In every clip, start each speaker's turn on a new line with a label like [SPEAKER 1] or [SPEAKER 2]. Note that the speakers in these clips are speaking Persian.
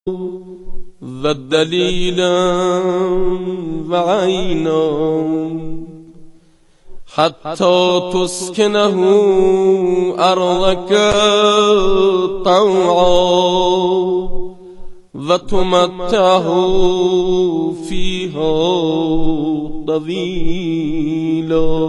[SPEAKER 1] و دلیلا و عینا حتی تسکنه ارضك طوعا و تمتعه فيها طویلا.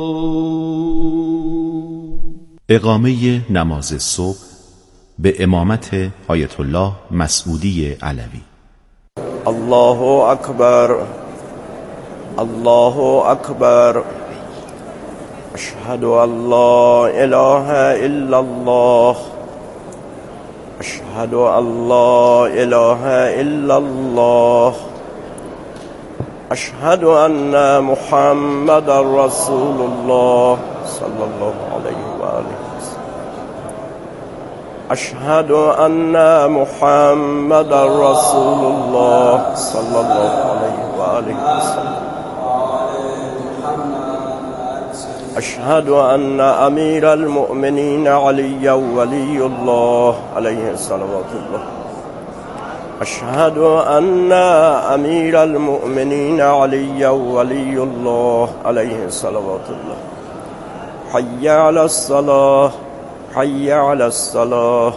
[SPEAKER 2] اقامه نماز صبح به امامت آیت الله مسعودی علوی.
[SPEAKER 3] الله اکبر، الله اکبر، اشهد ان لا اله الا الله، اشهد ان لا اله الا الله، اشهد ان محمد رسول الله صلی الله علیه و آله. اشهد ان محمد رسول الله صلی الله علیه و آله وسلم. اشهد ان امیر المؤمنین علی ولی الله علیه صلوات الله. اشهد ان امیر المؤمنین علی ولی الله علیه صلوات الله. حی علی الصلاة، حي على الصلاة،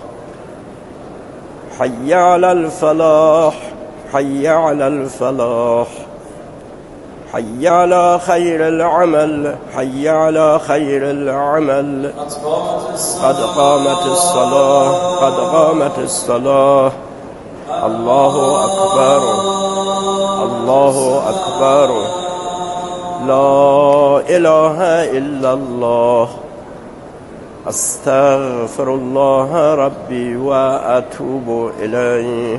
[SPEAKER 3] حي على الفلاح، حي على الفلاح، حي على خير العمل، حي على خير العمل. قد قامت الصلاة، قد قامت الصلاة. الله أكبر، الله أكبر، لا إله إلا الله. استغفر الله ربي واتوب اليه.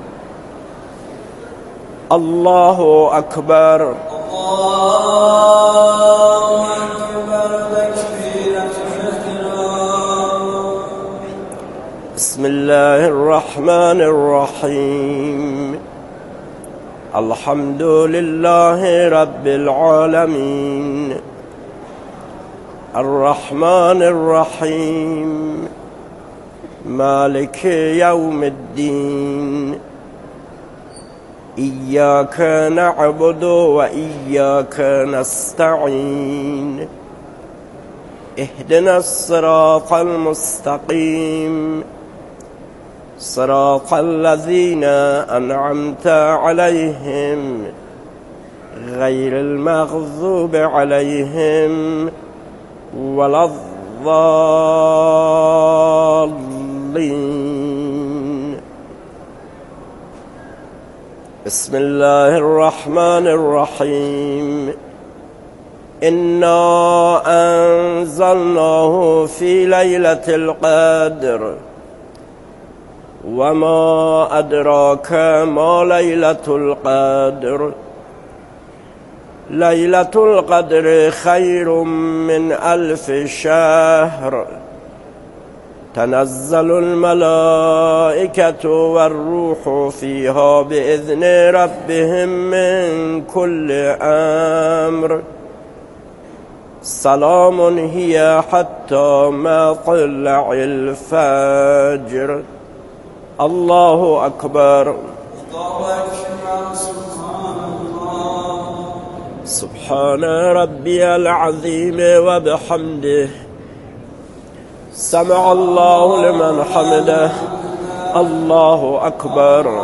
[SPEAKER 3] الله اكبر، الله اكبر تكبيرة الاحترام. بسم الله الرحمن الرحيم. الحمد لله رب العالمين، الرحمن الرحيم، مالك يوم الدين. إياك نعبد وإياك نستعين. اهدنا الصراط المستقيم، صراط الذين أنعمت عليهم غير المغضوب عليهم ولا الضالين. بسم الله الرحمن الرحيم. إنا أنزلناه في ليلة القدر وما أدراك ما ليلة القدر. ليلة القدر خير من 1000 شهر. تنزل الملائكة والروح فيها بإذن ربهم من كل أمر. سلام هي حتى مطلع الفجر. الله أكبر. سبحان ربي العظيم وبحمده. سمع الله لمن حمده. الله أكبر.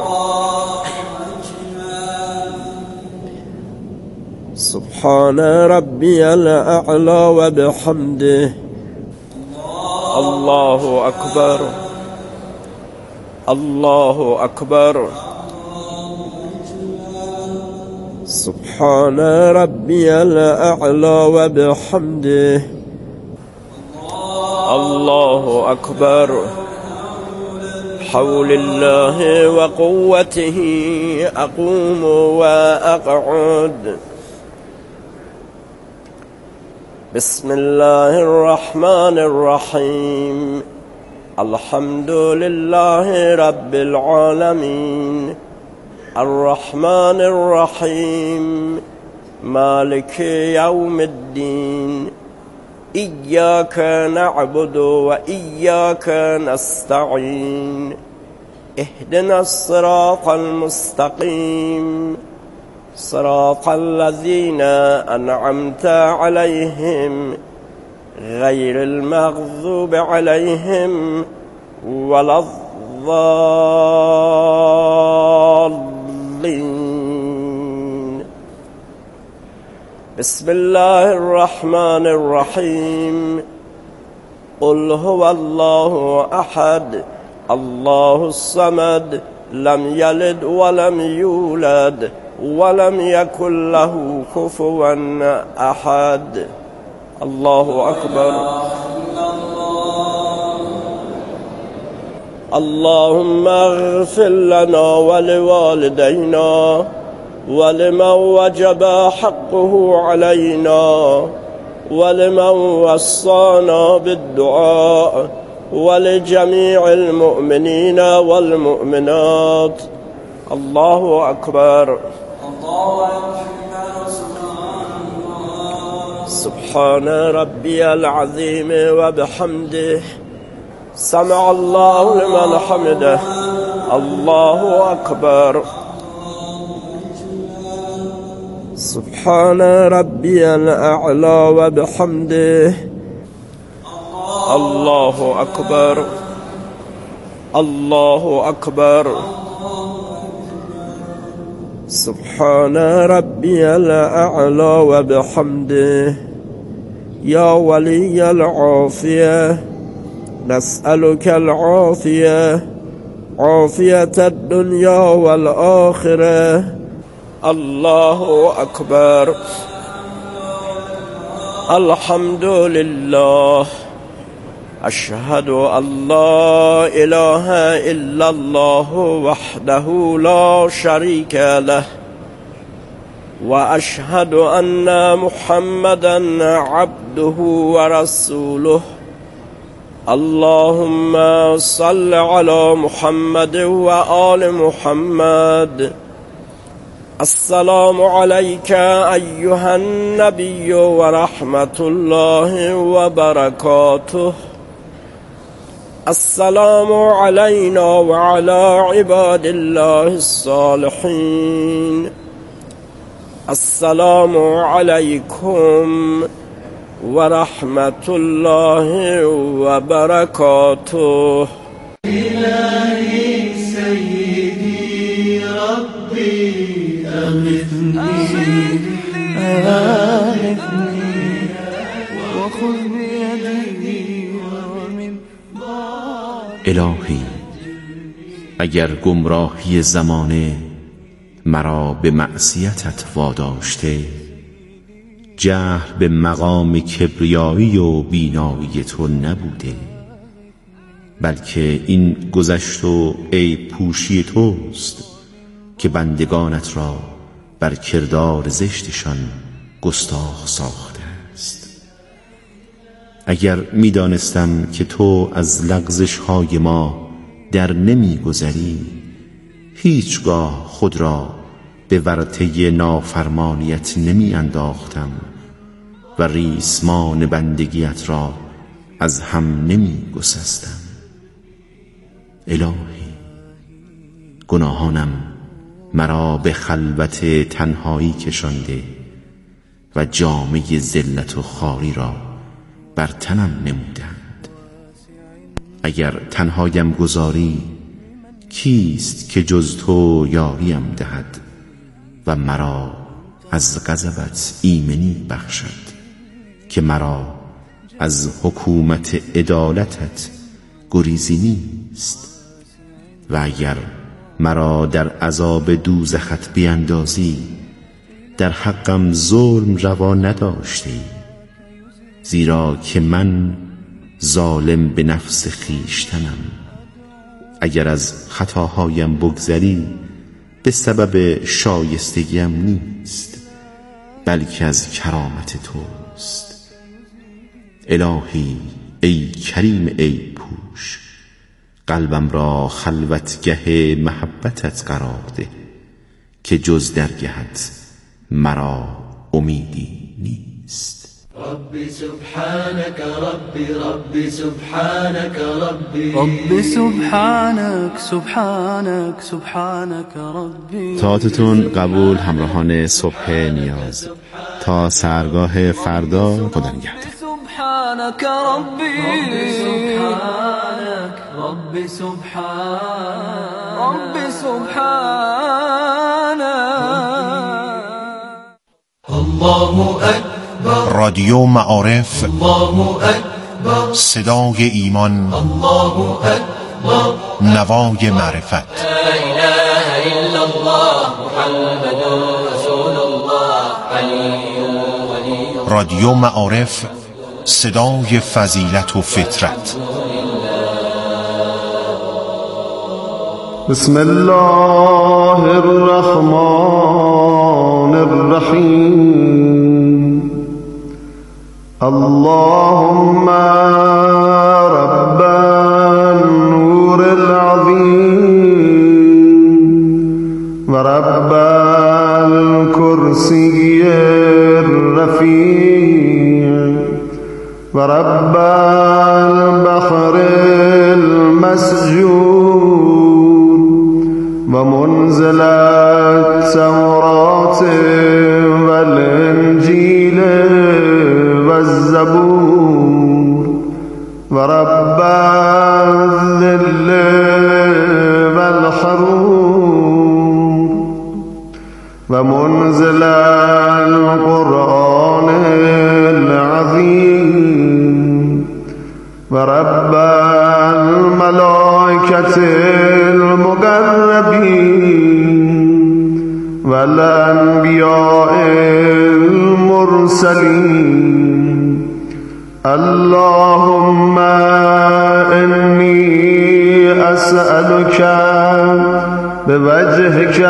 [SPEAKER 3] سبحان ربي الأعلى وبحمده. الله أكبر، الله أكبر. سبحان ربي الأعلى وبحمده. الله أكبر. حول الله وقوته أقوم وأقعد. بسم الله الرحمن الرحيم. الحمد لله رب العالمين، الرحمن الرحيم، مالك يوم الدين. إياك نعبد وإياك نستعين. اهدنا الصراط المستقيم صراط الذين أنعمت عليهم غير المغضوب عليهم ولا الضالين. بسم الله الرحمن الرحيم. قل هو الله أحد الله الصمد لم يلد ولم يولد ولم يكن له كفوا أحد. الله أكبر. اللهم اغفر لنا ولوالدينا ولمن وجب حقه علينا ولمن وصانا بالدعاء ولجميع المؤمنين والمؤمنات. الله أكبر. سبحان ربي العظيم وبحمده سمع الله لمن حمده. الله أكبر. سبحان ربي الأعلى وبحمده. الله أكبر. الله أكبر. سبحان ربي الأعلى وبحمده. يا ولي العافية نسألك العافية عافية الدنيا والآخرة. الله أكبر. الحمد لله. أشهد أن لا إله إلا الله وحده لا شريك له وأشهد أن محمدا عبده ورسوله. اللهم صل على محمد وآل محمد. السلام عليك أيها النبي ورحمة الله وبركاته. السلام علينا وعلى عباد الله الصالحين. السلام عليكم ورحمة الله وبركاته.
[SPEAKER 4] إلهي سيدي ربي أغثني وخذ بيدي ومن
[SPEAKER 2] الهی اگر گمراهی زمانه مرا به معصیتت واداشته، جهل به مقام کبریایی و بینایی تو نبوده، بلکه این گذشت و عیب پوشی توست که بندگانت را بر کردار زشتشان گستاخ ساخته است. اگر می دانستم که تو از لغزش های ما در نمی گذری، هیچگاه خود را به ورطه نافرمانیت نمی انداختم و ریسمان بندگیت را از هم نمی گسستم. الهی گناهانم مرا به خلوت تنهایی کشانده و جامه ذلت و خواری را بر تنم نمودند. اگر تنهایم گذاری، کیست که جز تو یاریم دهد و مرا از غضبت ایمنی بخشد که مرا از حکومت عدالتت گریزی نیست؟ و اگر مرا در عذاب دوزخت بیندازی، در حقم ظلم روا نداشتی، زیرا که من ظالم به نفس خیشتنم. اگر از خطاهایم بگذری، به سبب شایستگیم نیست، بلکه از کرامت توست. الهی ای کریم ای پوش، قلبم را خلوتگه محبتت قرار ده که جز درگهت مرا امیدی نیست.
[SPEAKER 4] ربي سبحانك ربي ربي سبحانك ربي ربي سبحانك سبحانك سبحانك ربي.
[SPEAKER 2] طاعتتون قبول همراهان صبح نیاز. تا سحرگاه فردا خدا نگهدار.
[SPEAKER 4] سبحانك ربي سبحانك ربي سبحانك ربي سبحانك. الله أكبر.
[SPEAKER 5] رادیو معارف.
[SPEAKER 4] الله أكبر.
[SPEAKER 5] صدای ایمان.
[SPEAKER 4] الله أكبر.
[SPEAKER 5] نوای معرفت.
[SPEAKER 4] لا إله إلا الله محمد رسول الله علي ولي.
[SPEAKER 5] رادیو معارف، صدای فضیلت و فطرت.
[SPEAKER 1] بسم الله الرحمن الرحیم. اللهم رب النور العظیم و رب الكرسی الرفیع و رب البحر المسجود و منزل التوراة والانجیل والزبور و رب الظل والحرور و منزل القرآن العظیم و رب الملائکة المقربین و الانبیاء المرسلین. اللهم انی اسألك بوجهك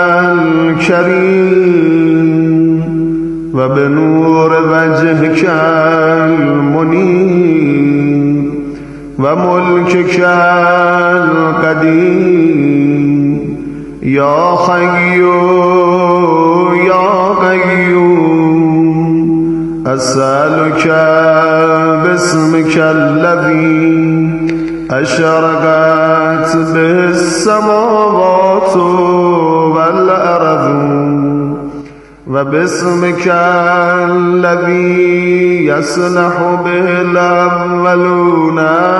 [SPEAKER 1] الكريم وبنور وجهك المنير وملكك القديم يا حي يا قيوم أسألك باسمك الذي أشرقت به السماوات والأرض وباسمك الذي يصلح به الأولون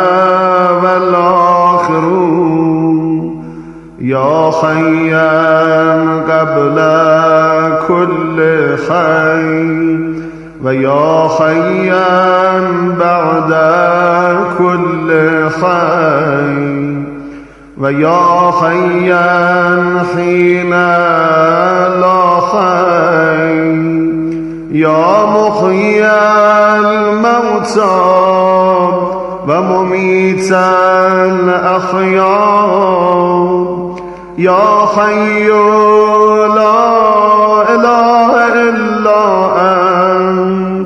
[SPEAKER 1] والآخرون يا حيا قبل كل حي ويا حيا بعد كل حي ويا حيا حين لا حي يا محيي الموتى ومميت الأحياء يا حي لا إله إلا أنت.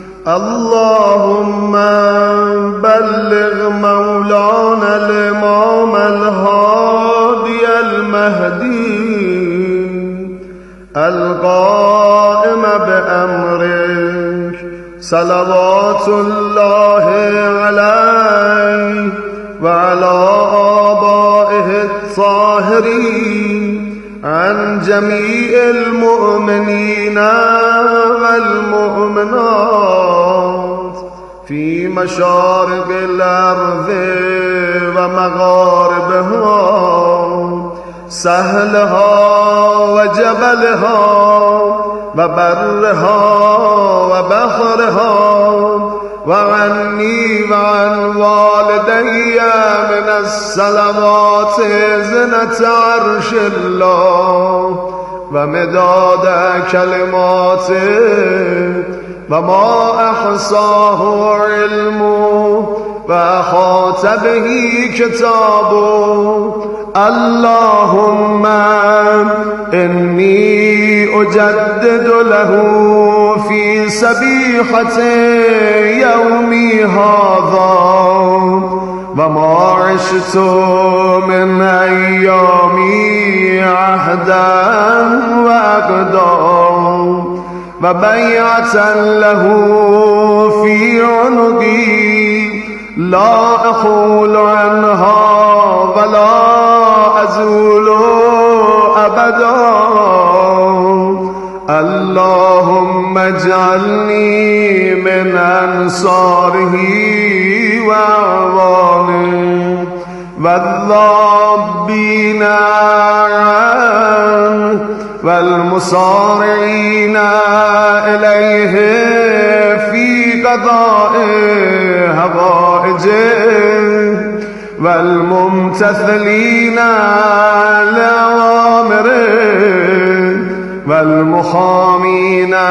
[SPEAKER 1] اللهم بلغ مولانا الإمام الهادي المهدي القائم بأمرك صلوات الله عليه وعلى آبائه الطاهرين عن جميع المؤمنين والمؤمنات في مشارق الأرض ومغاربها سهلها وجبلها وبرها وبحرها وعني وعن والدي من الصلوات زنة عرش الله ومداد كلماته وما أحصاه علمه وأحاط به كتابه. اللهم إني أجدد له في سبيحة يومي هذا وما عشت من أيامي عهدا وأقدام وبيعة له في عنقي لا أحول عنها ولا أزول أبدا. اللهم اجعلني من أنصاره وأعوانه والذابين عنه والمصارعين إليه في قضاء حوائجه والممتثلين لأوامره والمحامين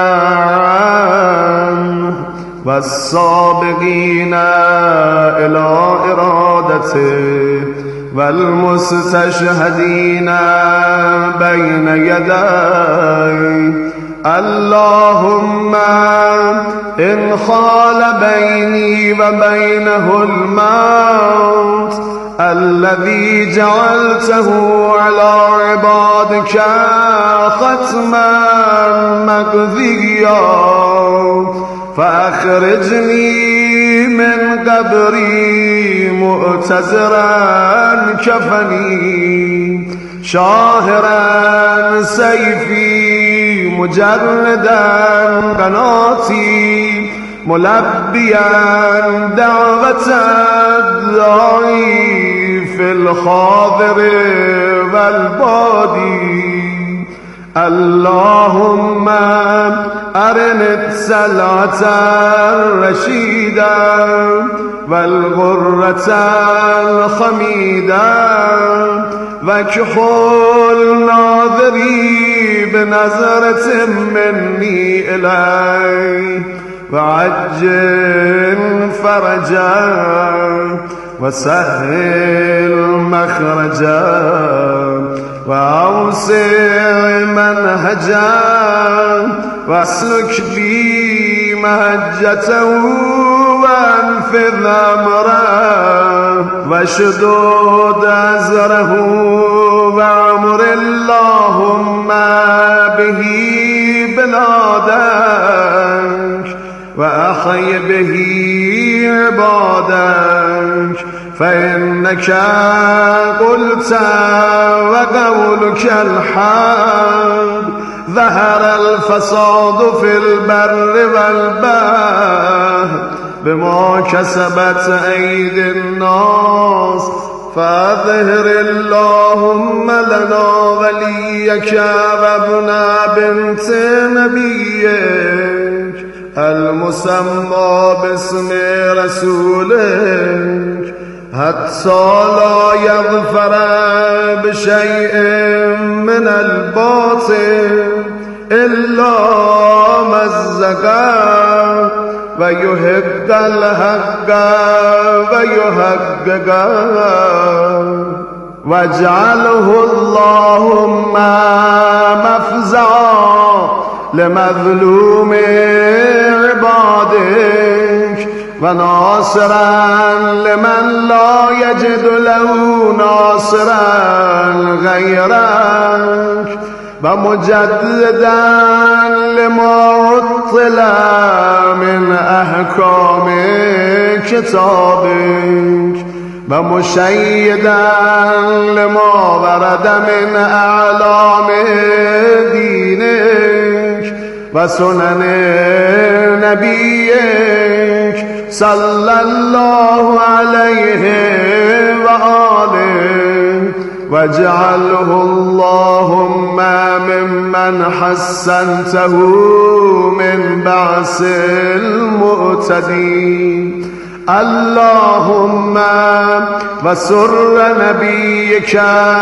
[SPEAKER 1] عنه والسابقين إلى إرادته والمستشهدين بين يديه. اللهم إن خال بيني وبينه الموت الذي جعلته على عبادك ختما مقضيا فأخرجني من قبري مؤتزرا كفني شاهرا سيفي مجردا قناتي ملبيا دعوة الداعي في الحاضر والبادي. اللهم أرن السلعة الرشيدة والغرة الخميدة واكحل ناظري بنظرة مني إليه وعجل فرجا وسهل مخرجا وأوسع منهجا واسلك بي مهجته وانفذ أمره واشدد أزره وعمر اللهم به بلادك وأحي به عبادك فإنك قلت وقولك الحق ظهر الفساد في البر والبحر بما كسبت أيدي الناس فأظهر اللهم لنا وليك وابن بنت نبيك المسمى باسم رسولك حتى لا يظفر بشيء من الباطل إلا مزقا ويحق الحق ويحققا واجعله اللهم مفزعا لمظلوم عبادك وناصرا لمن لا يجد له ناصرا غيرك ومجددا لما عطل من أحكام كتابك ومشيدا لما ورد من أعلام دينك وسنن نبيك صلى الله عليه وآله واجعله اللهم ممن حسنته من بعث المؤتدين. اللهم وسر نبيك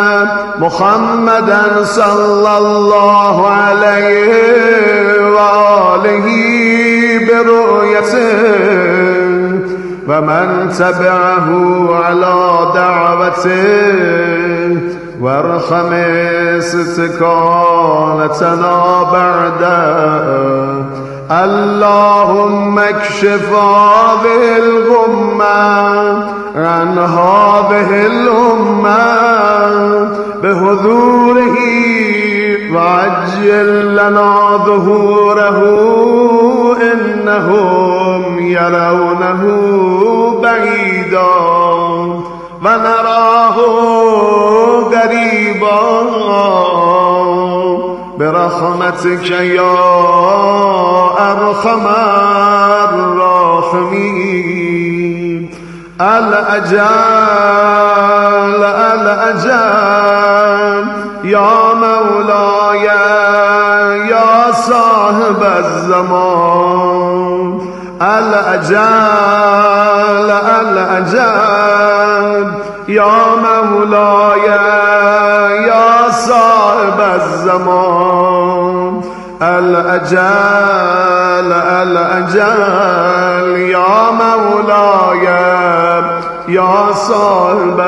[SPEAKER 1] محمدا صلى الله عليه وآله برؤيته ومن تبعه على دعوته وارحم استكانتنا بعده. اللهم اكشف هذه الغمة عن هذه الأمة بحضوره فعجل لنا ظهوره إنهم يرونه بعيدا ونراه قريبا برحمتك يا أرحم الراحمين الأجل الأجل يا مولاي يا صاحب الزمان الأجل الأجل يا مولاي يا صاحب الزمان الأجل الأجل يا مولاي يا صاحب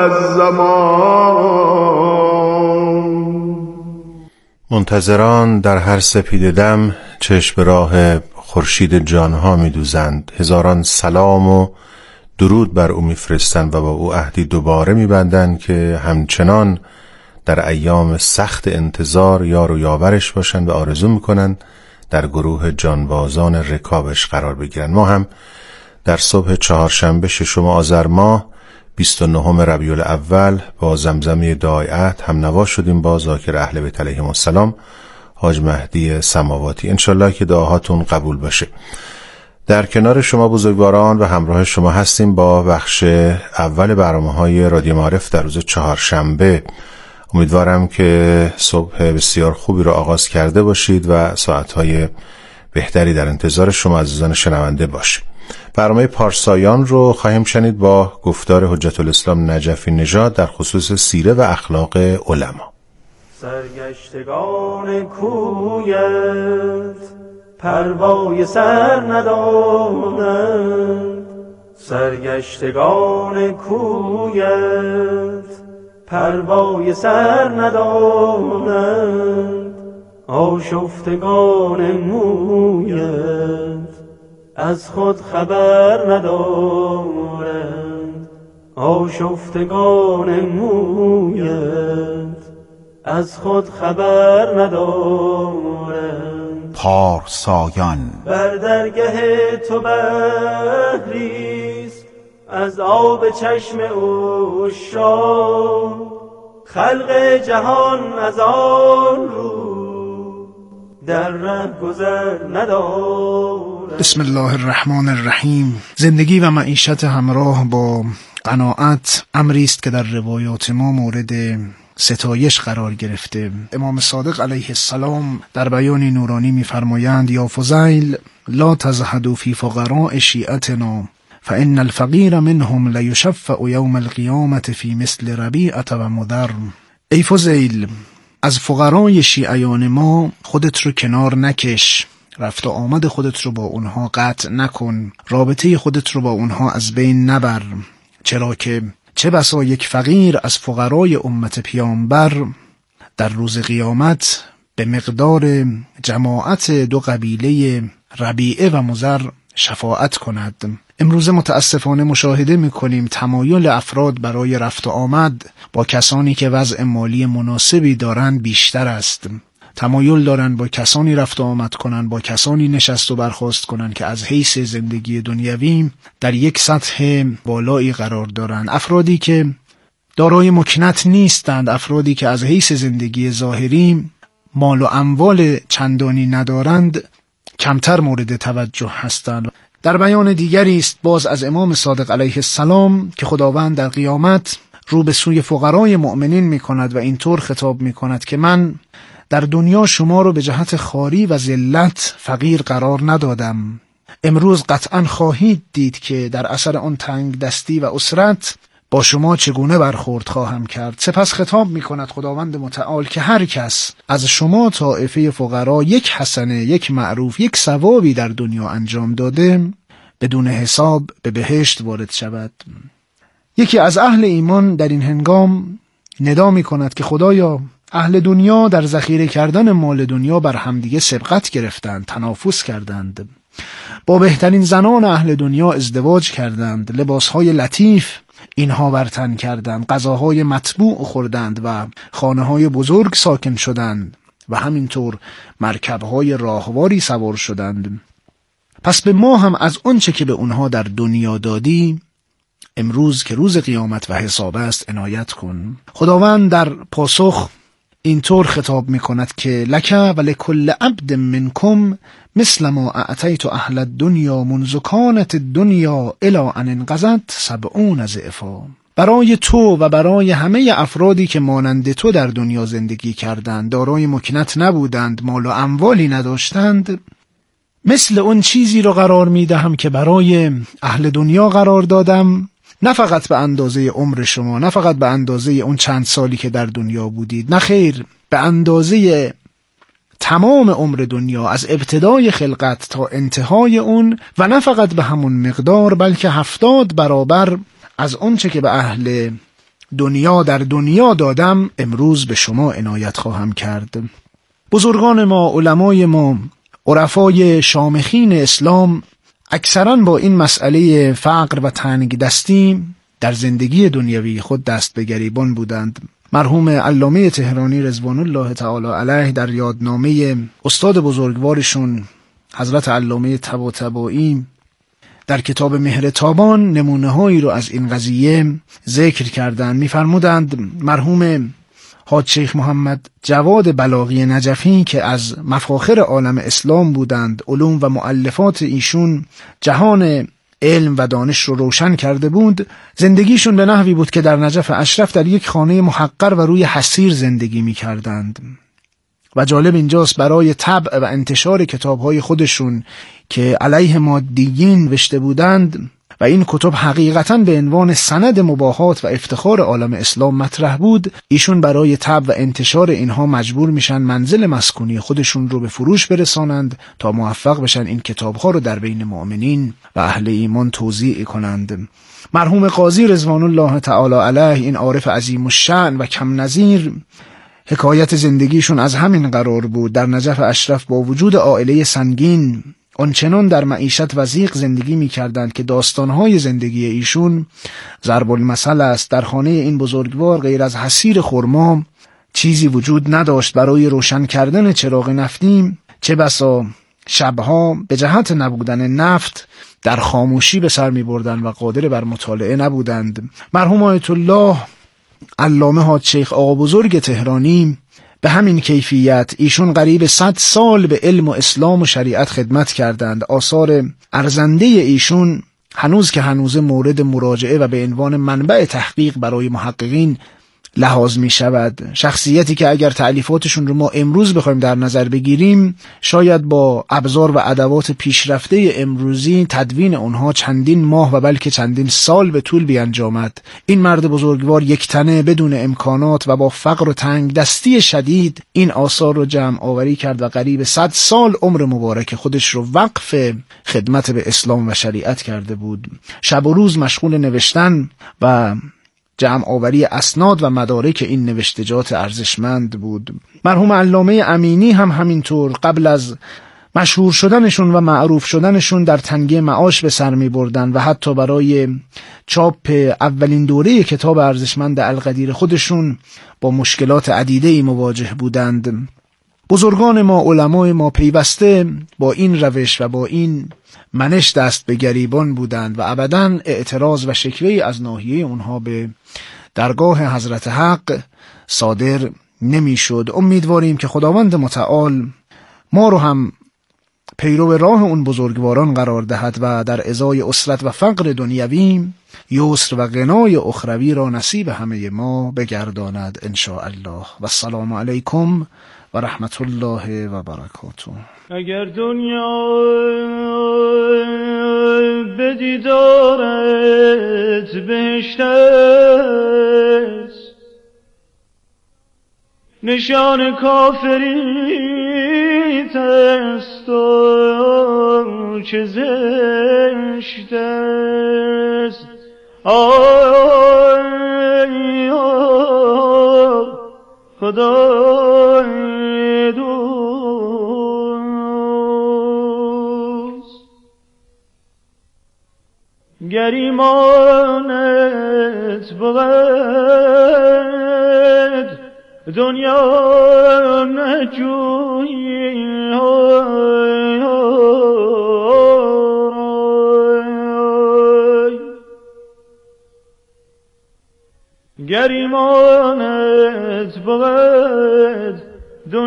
[SPEAKER 1] الزمان.
[SPEAKER 5] منتظران در هر سپید دم چشم به راه خورشید جانها می دوزند. هزاران سلام و درود بر او میفرستند و با او عهدی دوباره میبندند که همچنان در ایام سخت انتظار یار و یاورش باشند و آرزو میکنند در گروه جانبازان رکابش قرار بگیرند. ما هم در صبح چهارشنبه 6 آذر ماه 29 ربیع الاول با زمزمه دعایت هم نوا شدیم با ذاکر اهل بیت علیهم السلام حاج مهدی سماواتی. انشالله که دعاهاتون قبول باشه. در کنار شما بزرگواران و همراه شما هستیم با بخش اول برنامه‌های رادیو معارف در روز چهارشنبه. امیدوارم که صبح بسیار خوبی رو آغاز کرده باشید و ساعتهای بهتری در انتظار شما عزیزان شنونده باشه. برنامه پارسایان رو خواهیم شنید با گفتار حجت الاسلام نجفی نژاد در خصوص سیره و اخلاق علما.
[SPEAKER 6] سرگشتگان کویت پروای سر ندانند، سرگشتگان کویت پروای سر ندانند، آشفتگان مویت از خود خبر ندارند، آشفتگان مویت از خود خبر ندارند.
[SPEAKER 7] پارسایان
[SPEAKER 6] بر درگه تو بحریست از آب چشم عشاق، خلق جهان از آن رو در ره گذر ندارد.
[SPEAKER 8] بسم الله الرحمن الرحیم. زندگی و معیشت همراه با قناعت امری است که در روایات ما مورد ستایش قرار گرفته. امام صادق علیه السلام در بیان نورانی می‌فرمایند: یا فضیل لا تزهدوا فی فقراء شیعتنا فإن الفقیر منهم لیشفع یوم القیامة فی مثل ربیعة و مضر. ای فضیل، از فقرای شیعیان ما خودت رو کنار نکش، رفت و آمد خودت رو با اونها قطع نکن، رابطه خودت رو با اونها از بین نبر، چرا که چه بسا یک فقیر از فقرای امت پیامبر در روز قیامت به مقدار جماعت دو قبیله ربیعه و مضر شفاعت کند. امروز متاسفانه مشاهده میکنیم تمایل افراد برای رفت و آمد با کسانی که وضع مالی مناسبی دارند بیشتر است. تمایل دارند با کسانی رفت و آمد کنند، با کسانی نشست و برخاست کنند که از حیث زندگی دنیوی در یک سطح بالایی قرار دارند. افرادی که دارای مکنت نیستند، افرادی که از حیث زندگی ظاهری مال و اموال چندانی ندارند، کمتر مورد توجه هستند. در بیان دیگری است باز از امام صادق علیه السلام که خداوند در قیامت رو به سوی فقرای مؤمنین می کند و اینطور خطاب می کند که من در دنیا شما رو به جهت خواری و ذلت فقیر قرار ندادم، امروز قطعا خواهید دید که در اثر آن تنگ دستی و اسرت با شما چگونه برخورد خواهم کرد. سپس خطاب می کند خداوند متعال که هر کس از شما طائفه فقرا یک حسنه، یک معروف، یک ثوابی در دنیا انجام داده، بدون حساب به بهشت وارد شود. یکی از اهل ایمان در این هنگام ندا می کند که خدایا، اهل دنیا در ذخیره کردن مال دنیا بر همدیگه سبقت گرفتند، تنافس کردند، با بهترین زنان اهل دنیا ازدواج کردند، لباسهای لطیف اینها بر تن کردند، غذاهای مطبوع خوردند و خانه‌های بزرگ ساکن شدند. و همینطور مرکب‌های راهواری سوار شدند. پس به ما هم از آنچه که به اونها در دنیا دادی امروز که روز قیامت و حساب است عنایت کن. خداوند در پاسخ اینطور خطاب می کند که لک و لکل عبد منکم مثل ما اعطیت اهل الدنیا منذ کانت الدنیا الی ان انقضت 70 ضعفا. برای تو و برای همه افرادی که مانند تو در دنیا زندگی کردند، دارای مکنت نبودند، مال و اموالی نداشتند، مثل اون چیزی رو قرار می دهم که برای اهل دنیا قرار دادم، نه فقط به اندازه عمر شما، نه فقط به اندازه اون چند سالی که در دنیا بودید، نه خیر، به اندازه تمام عمر دنیا از ابتدای خلقت تا انتهای اون، و نه فقط به همون مقدار بلکه 70 برابر از اونچه که به اهل دنیا در دنیا دادم امروز به شما عنایت خواهم کرد. بزرگان ما، علمای ما، عرفای شامخین اسلام اکثرا با این مسئله فقر و تنگ دستی در زندگی دنیوی خود دست به گریبان بودند. مرحوم علامه تهرانی رضوان الله تعالی علیه در یادنامه استاد بزرگوارشون حضرت علامه طباطبایی در کتاب مهر تابان نمونه هایی رو از این قضیه ذکر کردند. می‌فرمودند مرحوم حاج شیخ محمد جواد بلاغی نجفی که از مفاخر عالم اسلام بودند، علوم و مؤلفات ایشون جهان علم و دانش رو روشن کرده بود، زندگیشون به نحوی بود که در نجف اشرف در یک خانه محقر و روی حصیر زندگی می کردند. و جالب اینجاست برای طبع و انتشار کتابهای خودشون که علیه مادیین نوشته بودند و این کتب حقیقتاً به عنوان سند مباهات و افتخار عالم اسلام مطرح بود، ایشون برای طبع و انتشار اینها مجبور میشن منزل مسکونی خودشون رو به فروش برسانند تا موفق بشن این کتابها رو در بین مؤمنین و اهل ایمان توزیع کنند. مرحوم قاضی رضوان الله تعالی علیه، این عارف عظیم الشأن و کم نظیر، حکایت زندگیشون از همین قرار بود. در نجف اشرف با وجود عائله سنگین آنچنان در معیشت وضیق زندگی می کردند که داستانهای زندگی ایشون ضرب المثل است. در خانه این بزرگوار غیر از حصیر خرما چیزی وجود نداشت. برای روشن کردن چراغ نفتی چه بسا شبها به جهت نبودن نفت در خاموشی به سر می بردن و قادر بر مطالعه نبودند. مرحوم آیت الله علامه حاج شیخ آقا بزرگ تهرانی به همین کیفیت، ایشون قریب 100 سال به علم و اسلام و شریعت خدمت کردند. آثار ارزنده ایشون هنوز که هنوز مورد مراجعه و به عنوان منبع تحقیق برای محققین لحاظ می شود. شخصیتی که اگر تألیفاتشون رو ما امروز بخوایم در نظر بگیریم، شاید با ابزار و ادوات پیشرفته امروزی تدوین اونها چندین ماه و بلکه چندین سال به طول بیانجامد. این مرد بزرگوار یک تنه بدون امکانات و با فقر و تنگ دستی شدید این آثار رو جمع آوری کرد و قریب 100 سال عمر مبارک خودش رو وقف خدمت به اسلام و شریعت کرده بود. شب و روز مشغول نوشتن و جمع آوری اسناد و مدارک این نوشتجات ارزشمند بود. مرحوم علامه امینی هم همینطور قبل از مشهور شدنشون و معروف شدنشون در تنگی معاش به سر می بردن و حتی برای چاپ اولین دوره کتاب ارزشمند القدیر خودشون با مشکلات عدیده‌ای مواجه بودند. بزرگان ما، علمای ما پیوسته با این روش و با این منش دست به گریبان بودند و ابداً اعتراض و شکوه‌ای از ناحیه اونها به درگاه حضرت حق صادر نمی‌شد. امیدواریم که خداوند متعال ما رو هم پیرو راه اون بزرگواران قرار دهد و در ازای اسرت و فقر دنیوی یسر و غنای اخروی را نصیب همه ما بگرداند ان شاء الله. و السلام علیکم و رحمت الله و برکاته.
[SPEAKER 6] اگر دنیا به دیدارت بهشت است، نشان کافریت است و چه زشت است. آی خدای دوست، گر ایمانت بود دنیا نه جویی گر ایمانت بود